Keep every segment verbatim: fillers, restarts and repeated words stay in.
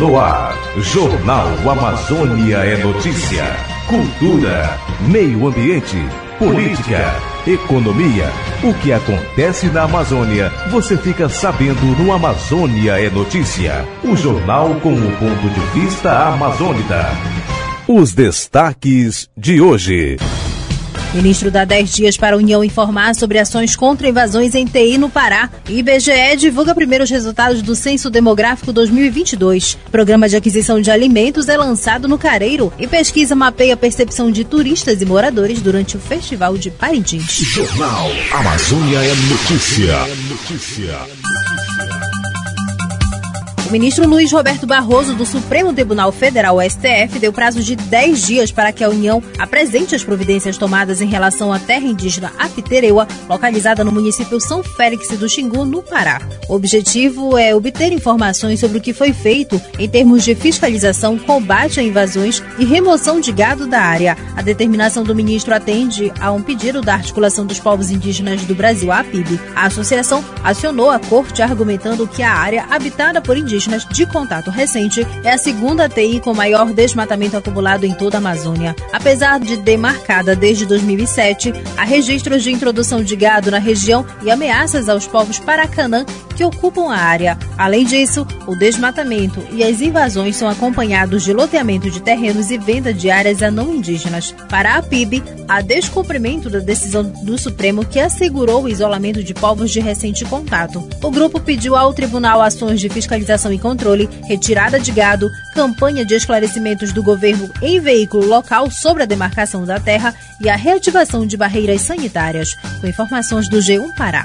No ar, Jornal Amazônia é Notícia. Cultura, meio ambiente, política, economia. O que acontece na Amazônia, você fica sabendo no Amazônia é Notícia. O jornal com o ponto de vista amazônida. Os destaques de hoje. Ministro dá dez dias para a União informar sobre ações contra invasões em T I no Pará. I B G E divulga primeiros resultados do Censo Demográfico dois mil e vinte e dois. Programa de aquisição de alimentos é lançado no Careiro. E pesquisa mapeia a percepção de turistas e moradores durante o Festival de Parintins. Jornal Amazônia é Notícia. Notícia. O ministro Luiz Roberto Barroso, do Supremo Tribunal Federal, S T F, deu prazo de dez dias para que a União apresente as providências tomadas em relação à terra indígena Apitereua, localizada no município São Félix do Xingu, no Pará. O objetivo é obter informações sobre o que foi feito em termos de fiscalização, combate a invasões e remoção de gado da área. A determinação do ministro atende a um pedido da Articulação dos Povos Indígenas do Brasil, a APIB. A associação acionou a corte argumentando que a área habitada por indígenas de contato recente é a segunda T I com maior desmatamento acumulado em toda a Amazônia. Apesar de demarcada desde dois mil e sete, há registros de introdução de gado na região e ameaças aos povos Paracanã que ocupam a área. Além disso, o desmatamento e as invasões são acompanhados de loteamento de terrenos e venda de áreas a não indígenas. Para a APIB, há descumprimento da decisão do Supremo que assegurou o isolamento de povos de recente contato. O grupo pediu ao tribunal ações de fiscalização e controle, retirada de gado, campanha de esclarecimentos do governo em veículo local sobre a demarcação da terra e a reativação de barreiras sanitárias. Com informações do G um Pará.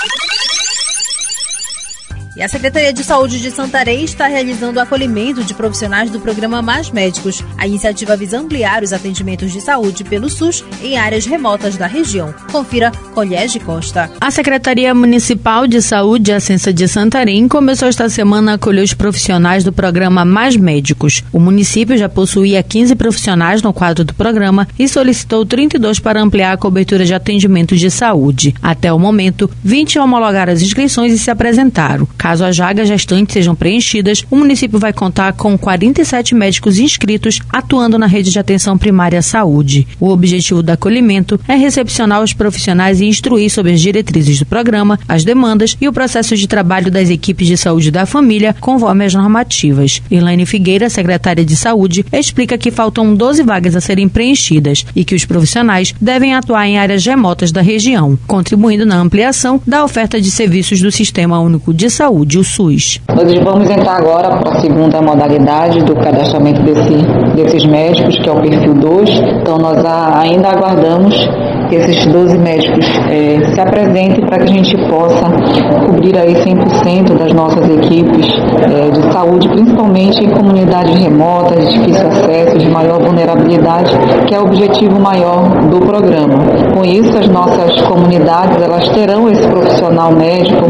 E a Secretaria de Saúde de Santarém está realizando o acolhimento de profissionais do programa Mais Médicos. A iniciativa visa ampliar os atendimentos de saúde pelo SUS em áreas remotas da região. Confira com Liege Costa. A Secretaria Municipal de Saúde, a Censa de Santarém, começou esta semana a acolher os profissionais do programa Mais Médicos. O município já possuía quinze profissionais no quadro do programa e solicitou trinta e dois para ampliar a cobertura de atendimento de saúde. Até o momento, vinte homologaram as inscrições e se apresentaram. Caso as vagas restantes sejam preenchidas, o município vai contar com quarenta e sete médicos inscritos atuando na rede de atenção primária à saúde. O objetivo do acolhimento é recepcionar os profissionais e instruir sobre as diretrizes do programa, as demandas e o processo de trabalho das equipes de saúde da família, conforme as normativas. Irlane Figueira, secretária de Saúde, explica que faltam doze vagas a serem preenchidas e que os profissionais devem atuar em áreas remotas da região, contribuindo na ampliação da oferta de serviços do Sistema Único de Saúde, o SUS. Nós vamos entrar agora para a segunda modalidade do cadastramento desse, desses médicos, que é o perfil dois. Então nós a, ainda aguardamos que esses doze médicos é, se apresentem para que a gente possa cobrir aí cem por cento das nossas equipes é, de saúde, principalmente em comunidades remotas, de difícil acesso, de maior vulnerabilidade, que é o objetivo maior do programa. Com isso, as nossas comunidades elas terão esse profissional médico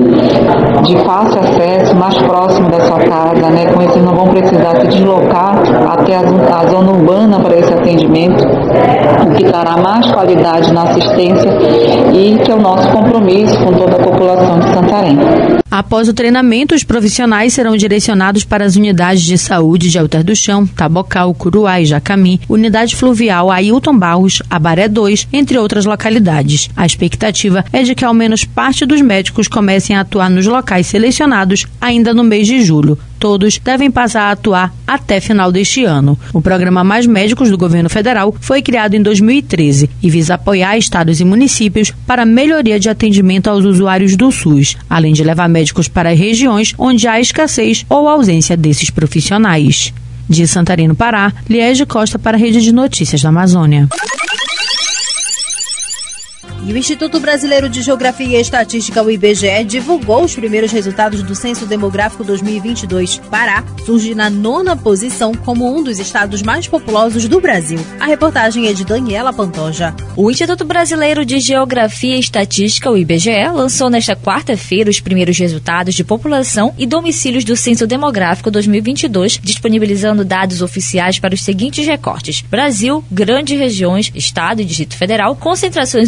de fácil acesso, mais próximo da sua casa, né? Com isso eles não vão precisar se deslocar até a, a zona urbana para esse atendimento, o que dará mais qualidade na assistência e que é o nosso compromisso com toda a população de Santarém. Após o treinamento, os profissionais serão direcionados para as unidades de saúde de Alter do Chão, Tabocal, Curuá e Jacami, unidade fluvial Ailton Barros, Abaré dois, entre outras localidades. A expectativa é de que ao menos parte dos médicos comecem a atuar nos locais selecionados ainda no mês de julho. Todos devem passar a atuar até final deste ano. O programa Mais Médicos do Governo Federal foi criado em dois mil e treze e visa apoiar estados e municípios para a melhoria de atendimento aos usuários do SUS, além de levar médicos para regiões onde há escassez ou ausência desses profissionais. De Santarém, no Pará, Liege Costa para a Rede de Notícias da Amazônia. E o Instituto Brasileiro de Geografia e Estatística, o I B G E, divulgou os primeiros resultados do Censo Demográfico dois mil e vinte e dois. Pará surge na nona posição como um dos estados mais populosos do Brasil. A reportagem é de Daniela Pantoja. O Instituto Brasileiro de Geografia e Estatística, o I B G E, lançou nesta quarta-feira os primeiros resultados de população e domicílios do Censo Demográfico dois mil e vinte e dois, disponibilizando dados oficiais para os seguintes recortes: Brasil, grandes regiões, Estado e Distrito Federal, concentrações urbanas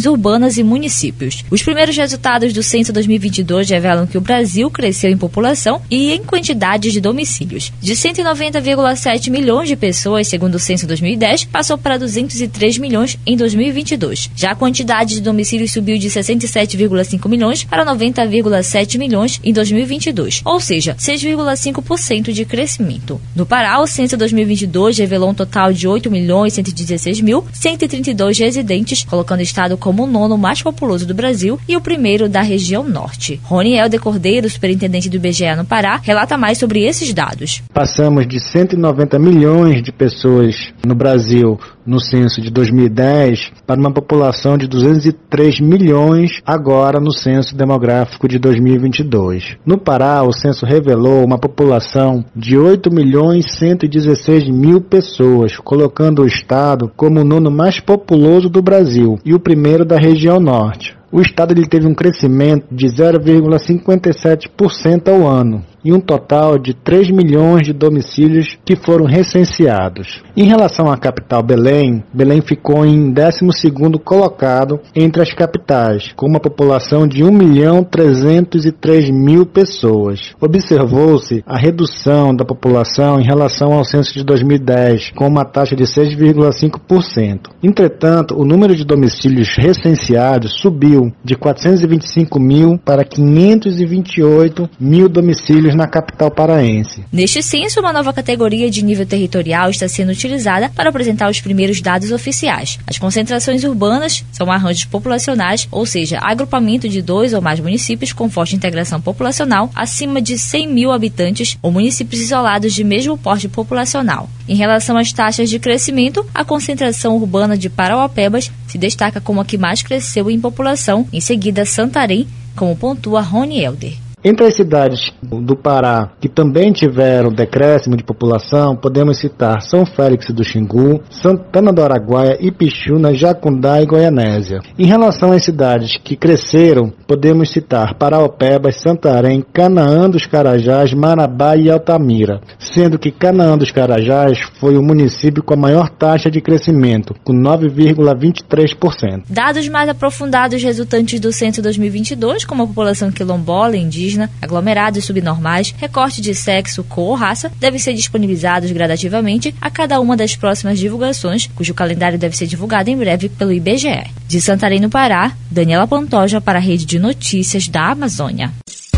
quatorze municípios. Os primeiros resultados do Censo dois mil e vinte e dois revelam que o Brasil cresceu em população e em quantidade de domicílios. De cento e noventa vírgula sete milhões de pessoas, segundo o Censo dois mil e dez, passou para duzentos e três milhões em dois mil e vinte e dois. Já a quantidade de domicílios subiu de sessenta e sete vírgula cinco milhões para noventa vírgula sete milhões em dois mil e vinte e dois, ou seja, seis vírgula cinco por cento de crescimento. No Pará, o Censo dois mil e vinte e dois revelou um total de oito milhões cento e dezesseis mil cento e trinta e dois residentes, colocando o estado como o nono mais populoso do Brasil e o primeiro da região norte. Rony Helder Cordeiro, superintendente do I B G E no Pará, relata mais sobre esses dados. Passamos de cento e noventa milhões de pessoas no Brasil no censo de dois mil e dez para uma população de duzentos e três milhões agora no censo demográfico de dois mil e vinte e dois. No Pará, o censo revelou uma população de oito milhões cento e dezesseis mil pessoas, colocando o estado como o nono mais populoso do Brasil e o primeiro da região norte. O estado ele teve um crescimento de zero vírgula cinquenta e sete por cento ao ano e um total de três milhões de domicílios que foram recenseados. Em relação à capital Belém, Belém ficou em décimo segundo colocado entre as capitais, com uma população de um milhão trezentos e três mil pessoas. Observou-se a redução da população em relação ao censo de dois mil e dez, com uma taxa de seis vírgula cinco por cento. Entretanto, o número de domicílios recenseados subiu de quatrocentos e vinte e cinco mil para quinhentos e vinte e oito mil domicílios na capital paraense. Neste censo, uma nova categoria de nível territorial está sendo utilizada para apresentar os primeiros dados oficiais. As concentrações urbanas são arranjos populacionais, ou seja, agrupamento de dois ou mais municípios com forte integração populacional acima de cem mil habitantes ou municípios isolados de mesmo porte populacional. Em relação às taxas de crescimento, a concentração urbana de Parauapebas se destaca como a que mais cresceu em população, em seguida Santarém, como pontua Rony Helder. Entre as cidades do Pará que também tiveram decréscimo de população, podemos citar São Félix do Xingu, Santana do Araguaia, Ipixuna, Jacundá e Goianésia. Em relação às cidades que cresceram, podemos citar Paraopebas, Santarém, Canaã dos Carajás, Marabá e Altamira, sendo que Canaã dos Carajás foi o município com a maior taxa de crescimento, com nove vírgula vinte e três por cento. Dados mais aprofundados resultantes do Censo dois mil e vinte e dois, como a população quilombola, indígena, aglomerados subnormais, recorte de sexo, cor ou raça, devem ser disponibilizados gradativamente a cada uma das próximas divulgações, cujo calendário deve ser divulgado em breve pelo I B G E. De Santarém, no Pará, Daniela Pantoja para a Rede de Notícias da Amazônia.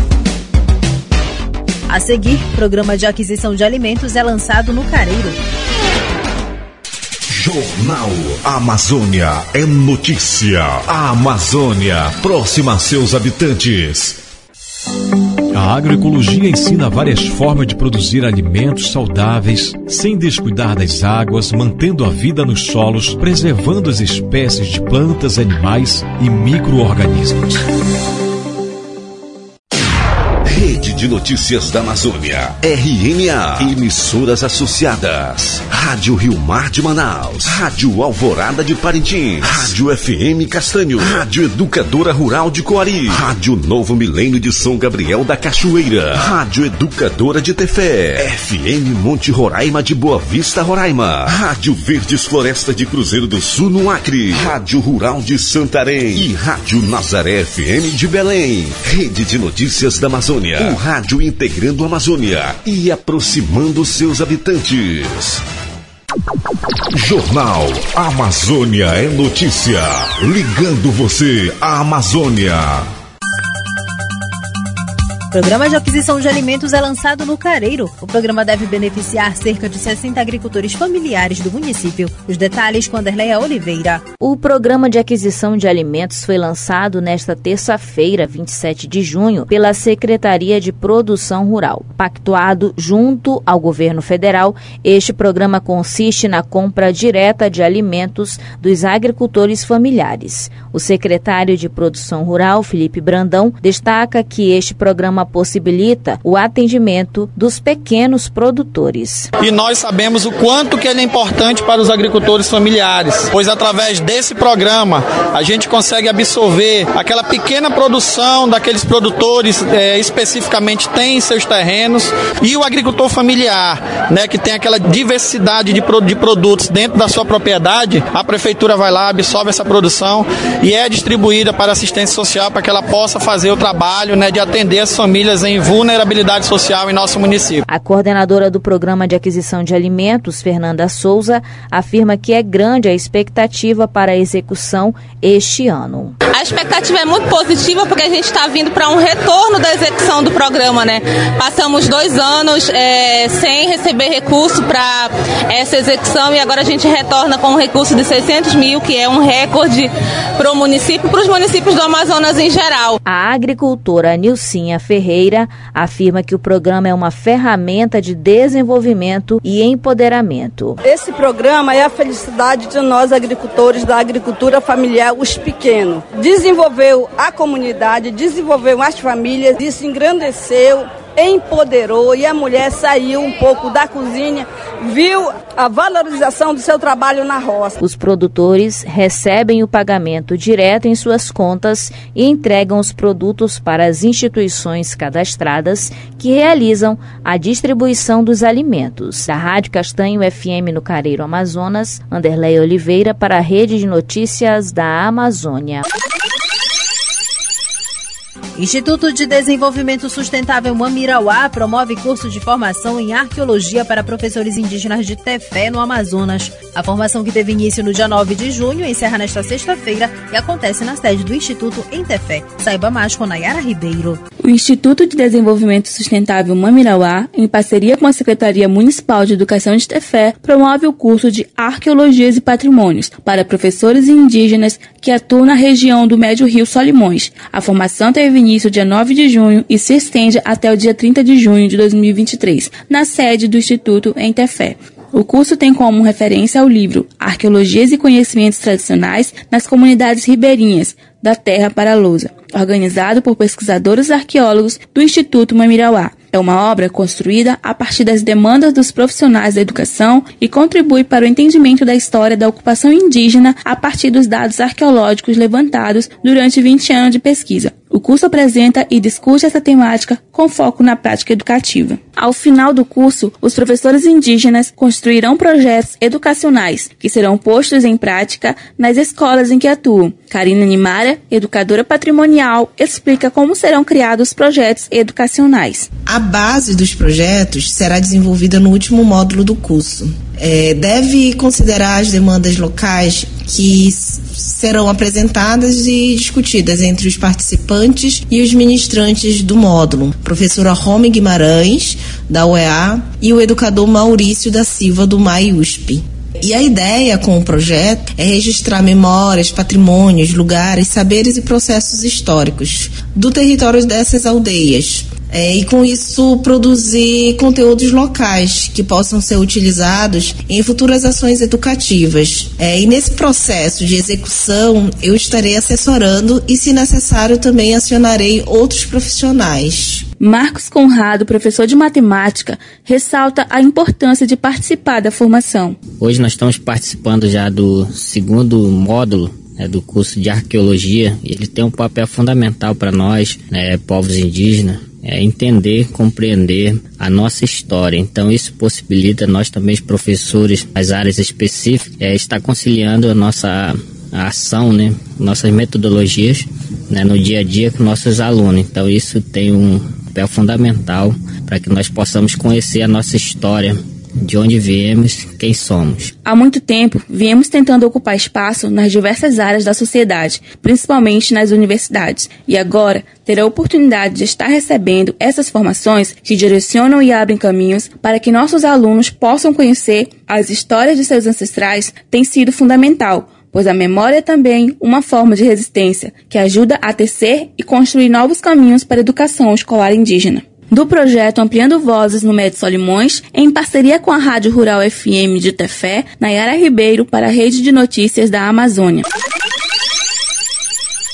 A seguir, programa de aquisição de alimentos é lançado no Careiro. Jornal Amazônia é notícia. A Amazônia, próxima a seus habitantes. A agroecologia ensina várias formas de produzir alimentos saudáveis, sem descuidar das águas, mantendo a vida nos solos, preservando as espécies de plantas, animais e micro-organismos. Rede de Notícias da Amazônia, R N A, emissoras associadas, Rádio Rio Mar de Manaus, Rádio Alvorada de Parintins, Rádio F M Castanho, Rádio Educadora Rural de Coari, Rádio Novo Milênio de São Gabriel da Cachoeira, Rádio Educadora de Tefé, F M Monte Roraima de Boa Vista, Roraima, Rádio Verdes Floresta de Cruzeiro do Sul no Acre, Rádio Rural de Santarém e Rádio Nazaré F M de Belém. Rede de Notícias da Amazônia, o rádio integrando a Amazônia e aproximando seus habitantes. Jornal Amazônia é notícia, ligando você à Amazônia. O programa de aquisição de alimentos é lançado no Careiro. O programa deve beneficiar cerca de sessenta agricultores familiares do município. Os detalhes com Anderleia Oliveira. O programa de aquisição de alimentos foi lançado nesta terça-feira, vinte e sete de junho, pela Secretaria de Produção Rural. Pactuado junto ao governo federal, este programa consiste na compra direta de alimentos dos agricultores familiares. O secretário de Produção Rural, Felipe Brandão, destaca que este programa programa possibilita o atendimento dos pequenos produtores. E nós sabemos o quanto que ele é importante para os agricultores familiares, pois através desse programa a gente consegue absorver aquela pequena produção daqueles produtores é, especificamente tem em seus terrenos, e o agricultor familiar, né, que tem aquela diversidade de, pro, de produtos dentro da sua propriedade, a prefeitura vai lá, absorve essa produção e é distribuída para assistência social para que ela possa fazer o trabalho, né, de atender as famílias em vulnerabilidade social em nosso município. A coordenadora do Programa de Aquisição de Alimentos, Fernanda Souza, afirma que é grande a expectativa para a execução este ano. A expectativa é muito positiva porque a gente está vindo para um retorno da execução do programa, né? Passamos dois anos é, sem receber recurso para essa execução e agora a gente retorna com um recurso de seiscentos mil, que é um recorde para o município e para os municípios do Amazonas em geral. A agricultora Nilcinha Ferreira afirma que o programa é uma ferramenta de desenvolvimento e empoderamento. Esse programa é a felicidade de nós agricultores da agricultura familiar, os pequenos. Desenvolveu a comunidade, desenvolveu as famílias, isso engrandeceu, empoderou, e a mulher saiu um pouco da cozinha, viu a valorização do seu trabalho na roça. Os produtores recebem o pagamento direto em suas contas e entregam os produtos para as instituições cadastradas que realizam a distribuição dos alimentos. Da Rádio Castanho F M no Careiro, Amazonas, Anderleia Oliveira para a Rede de Notícias da Amazônia. Instituto de Desenvolvimento Sustentável Mamirauá promove curso de formação em arqueologia para professores indígenas de Tefé, no Amazonas. A formação, que teve início no dia nove de junho, encerra nesta sexta-feira e acontece na sede do Instituto em Tefé. Saiba mais com Nayara Ribeiro. O Instituto de Desenvolvimento Sustentável Mamirauá, em parceria com a Secretaria Municipal de Educação de Tefé, promove o curso de Arqueologias e Patrimônios para professores indígenas que atuam na região do Médio Rio Solimões. A formação teve início dia nove de junho e se estende até o dia trinta de junho de dois mil e vinte e três, na sede do Instituto em Tefé. O curso tem como referência o livro Arqueologias e Conhecimentos Tradicionais nas Comunidades Ribeirinhas, da Terra para a Lousa, organizado por pesquisadores arqueólogos do Instituto Mamirauá. É uma obra construída a partir das demandas dos profissionais da educação e contribui para o entendimento da história da ocupação indígena a partir dos dados arqueológicos levantados durante vinte anos de pesquisa. O curso apresenta e discute essa temática com foco na prática educativa. Ao final do curso, os professores indígenas construirão projetos educacionais que serão postos em prática nas escolas em que atuam. Karina Nimara, educadora patrimonial, explica como serão criados os projetos educacionais. A base dos projetos será desenvolvida no último módulo do curso. É, deve considerar as demandas locais que serão apresentadas e discutidas entre os participantes e os ministrantes do módulo, professora Rome Guimarães, da U E A, e o educador Maurício da Silva, do M A I U S P. E a ideia com o projeto é registrar memórias, patrimônios, lugares, saberes e processos históricos do território dessas aldeias. É, e com isso produzir conteúdos locais que possam ser utilizados em futuras ações educativas. É, e nesse processo de execução eu estarei assessorando e, se necessário, também acionarei outros profissionais. Marcos Conrado, professor de matemática, ressalta a importância de participar da formação. Hoje nós estamos participando já do segundo módulo, né, do curso de arqueologia, e ele tem um papel fundamental para nós, né, povos indígenas, é entender, compreender a nossa história. Então isso possibilita nós também, os professores, as áreas específicas, é, estar conciliando a nossa a ação, né, nossas metodologias, né, no dia a dia com nossos alunos. Então isso tem um papel fundamental para que nós possamos conhecer a nossa história, de onde viemos, quem somos. Há muito tempo, viemos tentando ocupar espaço nas diversas áreas da sociedade, principalmente nas universidades, e agora ter a oportunidade de estar recebendo essas formações que direcionam e abrem caminhos para que nossos alunos possam conhecer as histórias de seus ancestrais tem sido fundamental, pois a memória é também uma forma de resistência que ajuda a tecer e construir novos caminhos para a educação escolar indígena. Do projeto Ampliando Vozes no Médio Solimões, em parceria com a Rádio Rural F M de Tefé, Nayara Ribeiro para a Rede de Notícias da Amazônia.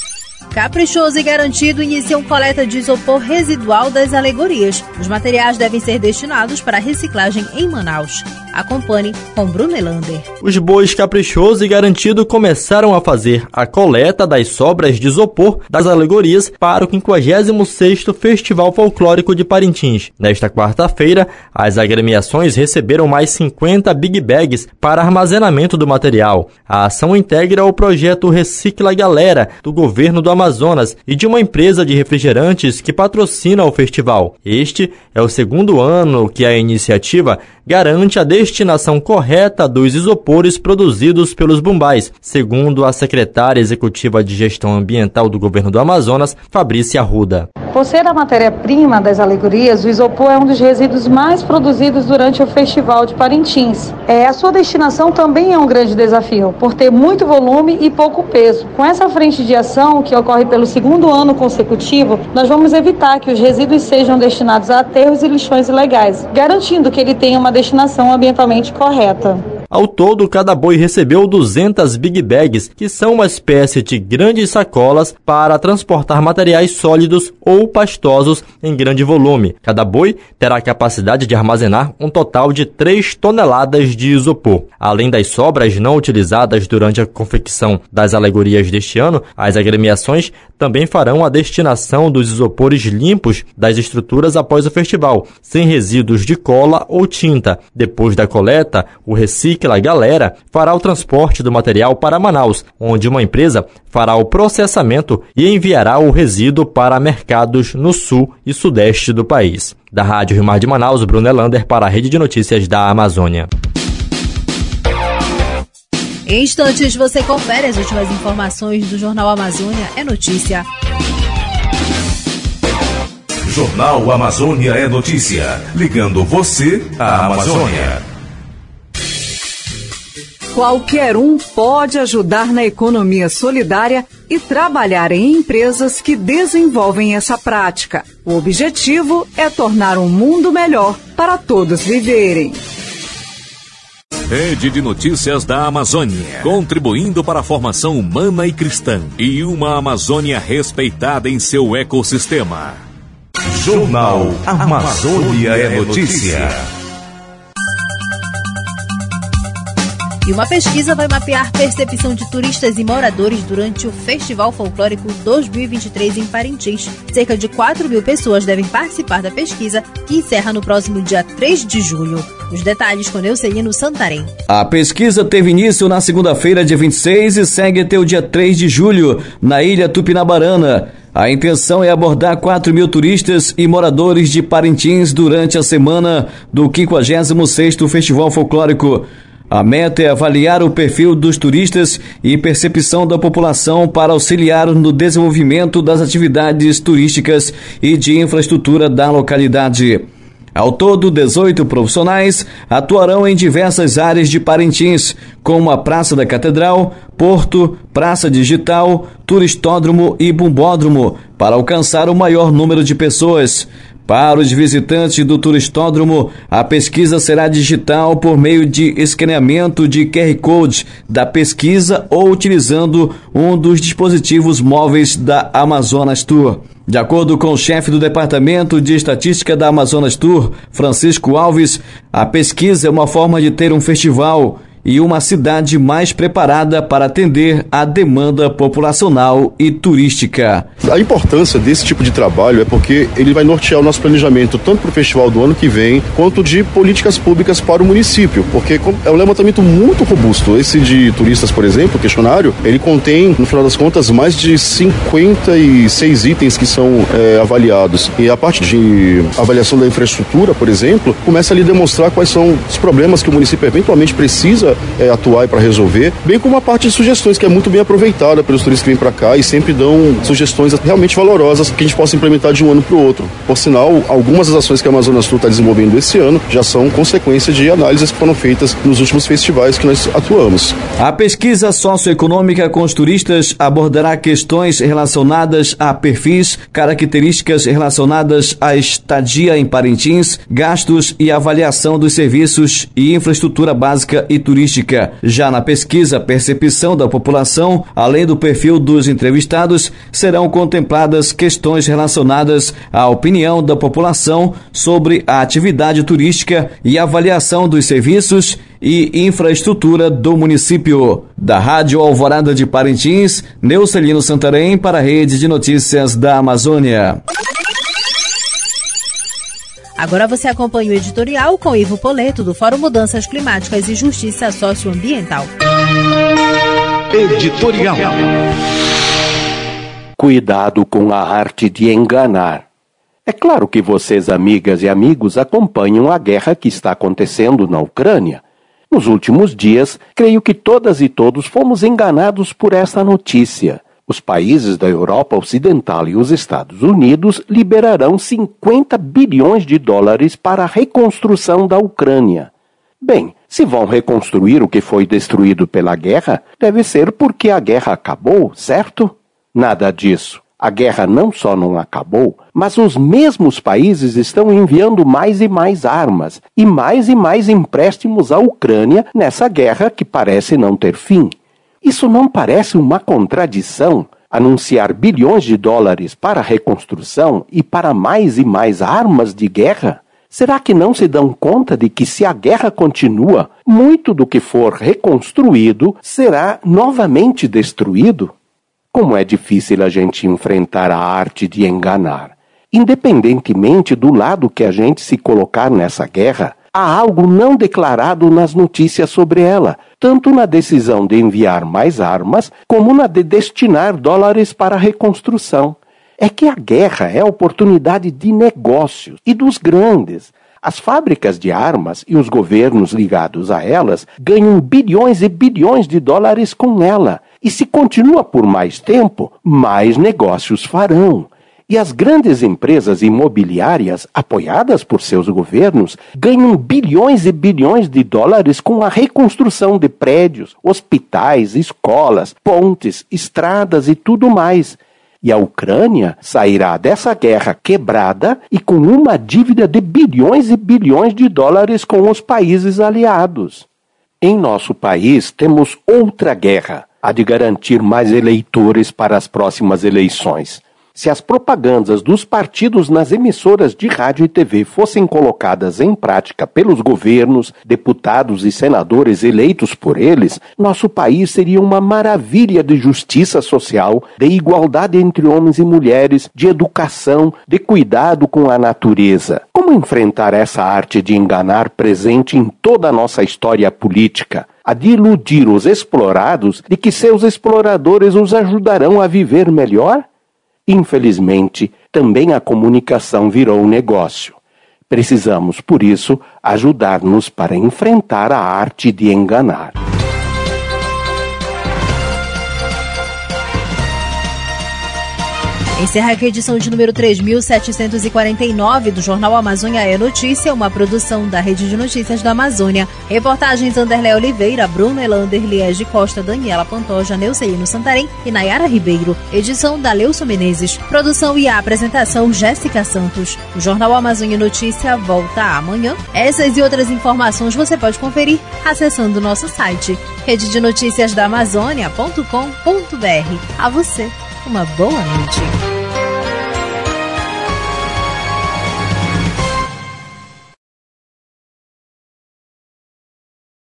Caprichoso e Garantido iniciam coleta de isopor residual das alegorias. Os materiais devem ser destinados para reciclagem em Manaus. Acompanhe com Bruno Elander. Os bois Caprichoso e Garantido começaram a fazer a coleta das sobras de isopor das alegorias para o quinquagésimo sexto Festival Folclórico de Parintins. Nesta quarta-feira, as agremiações receberam mais cinquenta big bags para armazenamento do material. A ação integra o projeto Recicla Galera, do governo do Amazonas e de uma empresa de refrigerantes que patrocina o festival. Este é o segundo ano que a iniciativa garante a destinação correta dos isopores produzidos pelos bumbais, segundo a secretária executiva de Gestão Ambiental do Governo do Amazonas, Fabrícia Arruda. Por ser a matéria-prima das alegorias, o isopor é um dos resíduos mais produzidos durante o Festival de Parintins. É, a sua destinação também é um grande desafio, por ter muito volume e pouco peso. Com essa frente de ação, que ocorre pelo segundo ano consecutivo, nós vamos evitar que os resíduos sejam destinados a aterros e lixões ilegais, garantindo que ele tenha uma destinação ambientalmente correta. Ao todo, cada boi recebeu duzentas big bags, que são uma espécie de grandes sacolas para transportar materiais sólidos ou pastosos em grande volume. Cada boi terá a capacidade de armazenar um total de três toneladas de isopor. Além das sobras não utilizadas durante a confecção das alegorias deste ano, as agremiações também farão a destinação dos isopores limpos das estruturas após o festival, sem resíduos de cola ou tinta. Depois da coleta, o Recicla Galera fará o transporte do material para Manaus, onde uma empresa fará o processamento e enviará o resíduo para mercados no sul e sudeste do país. Da Rádio Rio Mar de Manaus, Bruno Elander para a Rede de Notícias da Amazônia. Em instantes você confere as últimas informações do Jornal Amazônia é Notícia. Jornal Amazônia é Notícia, ligando você à Amazônia. Qualquer um pode ajudar na economia solidária e trabalhar em empresas que desenvolvem essa prática. O objetivo é tornar um mundo melhor para todos viverem. Rede de Notícias da Amazônia, contribuindo para a formação humana e cristã e uma Amazônia respeitada em seu ecossistema. Jornal Amazônia é Notícia. E uma pesquisa vai mapear a percepção de turistas e moradores durante o Festival Folclórico dois mil e vinte e três em Parintins. Cerca de quatro mil pessoas devem participar da pesquisa, que encerra no próximo dia três de julho. Os detalhes com Neucelino Santarém. A pesquisa teve início na segunda-feira, dia vinte e seis, e segue até o dia três de julho, na Ilha Tupinabarana. A intenção é abordar quatro mil turistas e moradores de Parintins durante a semana do quinquagésimo sexto Festival Folclórico. A meta é avaliar o perfil dos turistas e percepção da população para auxiliar no desenvolvimento das atividades turísticas e de infraestrutura da localidade. Ao todo, dezoito profissionais atuarão em diversas áreas de Parintins, como a Praça da Catedral, Porto, Praça Digital, Turistódromo e Bumbódromo, para alcançar o maior número de pessoas. Para os visitantes do turistódromo, a pesquisa será digital por meio de escaneamento de Q R Code da pesquisa ou utilizando um dos dispositivos móveis da Amazonas Tour. De acordo com o chefe do Departamento de Estatística da Amazonas Tour, Francisco Alves, a pesquisa é uma forma de ter um festival e uma cidade mais preparada para atender a demanda populacional e turística. A importância desse tipo de trabalho é porque ele vai nortear o nosso planejamento tanto para o festival do ano que vem, quanto de políticas públicas para o município, porque é um levantamento muito robusto. Esse de turistas, por exemplo, o questionário, ele contém, no final das contas, mais de cinquenta e seis itens que são é, avaliados. E a parte de avaliação da infraestrutura, por exemplo, começa ali a demonstrar quais são os problemas que o município eventualmente precisa É, atuar para resolver, bem como a parte de sugestões que é muito bem aproveitada pelos turistas que vêm para cá e sempre dão sugestões realmente valorosas que a gente possa implementar de um ano para o outro. Por sinal, algumas das ações que a Amazonas Tour está desenvolvendo esse ano já são consequência de análises que foram feitas nos últimos festivais que nós atuamos. A pesquisa socioeconômica com os turistas abordará questões relacionadas a perfis, características relacionadas à estadia em Parintins, gastos e avaliação dos serviços e infraestrutura básica e turística turística. Já na pesquisa Percepção da População, além do perfil dos entrevistados, serão contempladas questões relacionadas à opinião da população sobre a atividade turística e avaliação dos serviços e infraestrutura do município. Da Rádio Alvorada de Parintins, Neucelino Santarém para a Rede de Notícias da Amazônia. Agora você acompanha o editorial com Ivo Poleto, do Fórum Mudanças Climáticas e Justiça Socioambiental. Editorial. Cuidado com a arte de enganar. É claro que vocês, amigas e amigos, acompanham a guerra que está acontecendo na Ucrânia. Nos últimos dias, creio que todas e todos fomos enganados por essa notícia. Os países da Europa Ocidental e os Estados Unidos liberarão cinquenta bilhões de dólares para a reconstrução da Ucrânia. Bem, se vão reconstruir o que foi destruído pela guerra, deve ser porque a guerra acabou, certo? Nada disso. A guerra não só não acabou, mas os mesmos países estão enviando mais e mais armas e mais e mais empréstimos à Ucrânia nessa guerra que parece não ter fim. Isso não parece uma contradição? Anunciar bilhões de dólares para a reconstrução e para mais e mais armas de guerra? Será que não se dão conta de que, se a guerra continua, muito do que for reconstruído será novamente destruído? Como é difícil a gente enfrentar a arte de enganar. Independentemente do lado que a gente se colocar nessa guerra, há algo não declarado nas notícias sobre ela, tanto na decisão de enviar mais armas, como na de destinar dólares para a reconstrução. É que a guerra é a oportunidade de negócios, e dos grandes. As fábricas de armas e os governos ligados a elas ganham bilhões e bilhões de dólares com ela. E se continua por mais tempo, mais negócios farão. E as grandes empresas imobiliárias, apoiadas por seus governos, ganham bilhões e bilhões de dólares com a reconstrução de prédios, hospitais, escolas, pontes, estradas e tudo mais. E a Ucrânia sairá dessa guerra quebrada e com uma dívida de bilhões e bilhões de dólares com os países aliados. Em nosso país temos outra guerra, a de garantir mais eleitores para as próximas eleições. Se as propagandas dos partidos nas emissoras de rádio e T V fossem colocadas em prática pelos governos, deputados e senadores eleitos por eles, nosso país seria uma maravilha de justiça social, de igualdade entre homens e mulheres, de educação, de cuidado com a natureza. Como enfrentar essa arte de enganar presente em toda a nossa história política? A de iludir os explorados de que seus exploradores os ajudarão a viver melhor? Infelizmente, também a comunicação virou um negócio. Precisamos, por isso, ajudar-nos para enfrentar a arte de enganar. Encerra aqui a edição de número três mil setecentos e quarenta e nove do Jornal Amazônia é Notícia, uma produção da Rede de Notícias da Amazônia. Reportagens Anderlé Oliveira, Bruno Elander, Liege Costa, Daniela Pantoja, Neucelino Santarém e Nayara Ribeiro. Edição da Leuson Menezes. Produção e a apresentação Jéssica Santos. O Jornal Amazônia Notícia volta amanhã. Essas e outras informações você pode conferir acessando o nosso site rede de notícias da amazônia ponto com ponto br. A você, uma boa noite.